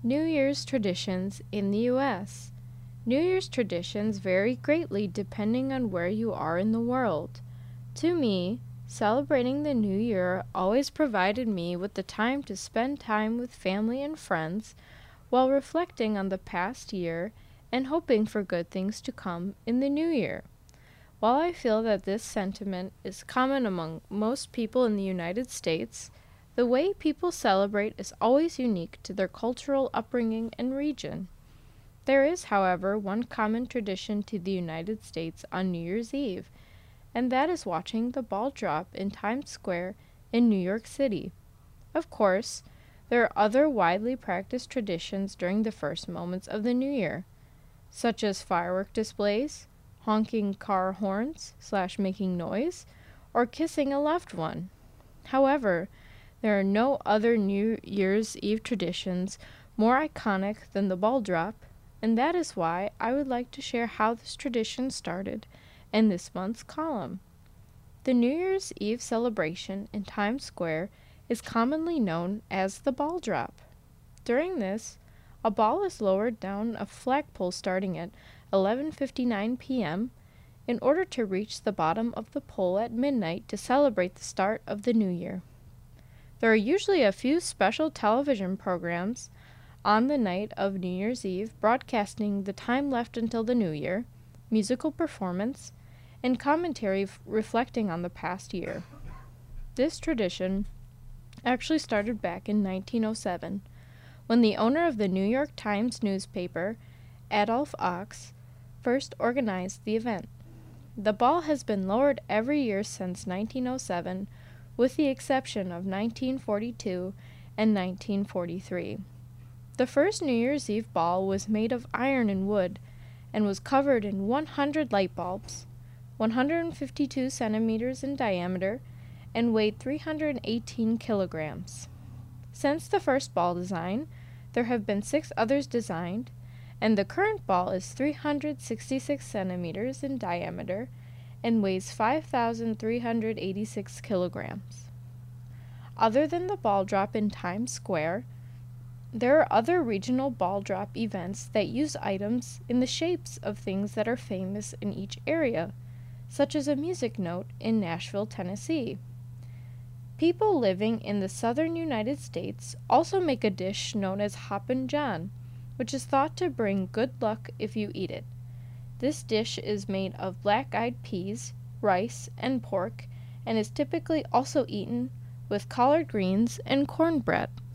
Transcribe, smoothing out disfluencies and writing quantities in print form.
New Year's traditions in the U.S. New Year's traditions vary greatly depending on where you are in the world. To me, celebrating the New Year always provided me with the time to spend time with family and friends while reflecting on the past year and hoping for good things to come in the new year. While I feel that this sentiment is common among most people in the United States, the way people celebrate is always unique to their cultural upbringing and region. There is, however, one common tradition to the United States on New Year's Eve, and that is watching the ball drop in Times Square in New York City. Of course, there are other widely practiced traditions during the first moments of the new year, such as firework displays, honking car horns / making noise, or kissing a loved one. However, there are no other New Year's Eve traditions more iconic than the ball drop, and that is why I would like to share how this tradition started in this month's column. The New Year's Eve celebration in Times Square is commonly known as the ball drop. During this, a ball is lowered down a flagpole starting at 11:59 p.m. in order to reach the bottom of the pole at midnight to celebrate the start of the new year. There are usually a few special television programs on the night of New Year's Eve broadcasting the time left until the new year, musical performance, and commentary reflecting on the past year. This tradition actually started back in 1907 when the owner of the New York Times newspaper, Adolph Ochs, first organized the event. The ball has been lowered every year since 1907, with the exception of 1942 and 1943. The first New Year's Eve ball was made of iron and wood and was covered in 100 light bulbs, 152 centimeters in diameter, and weighed 318 kilograms. Since the first ball design, there have been 6 others designed, and the current ball is 366 centimeters in diameter and weighs 5,386 kilograms. Other than the ball drop in Times Square, there are other regional ball drop events that use items in the shapes of things that are famous in each area, such as a music note in Nashville, Tennessee. People living in the southern United States also make a dish known as Hoppin' John, which is thought to bring good luck if you eat it. This dish is made of black-eyed peas, rice, and pork, and is typically also eaten with collard greens and cornbread.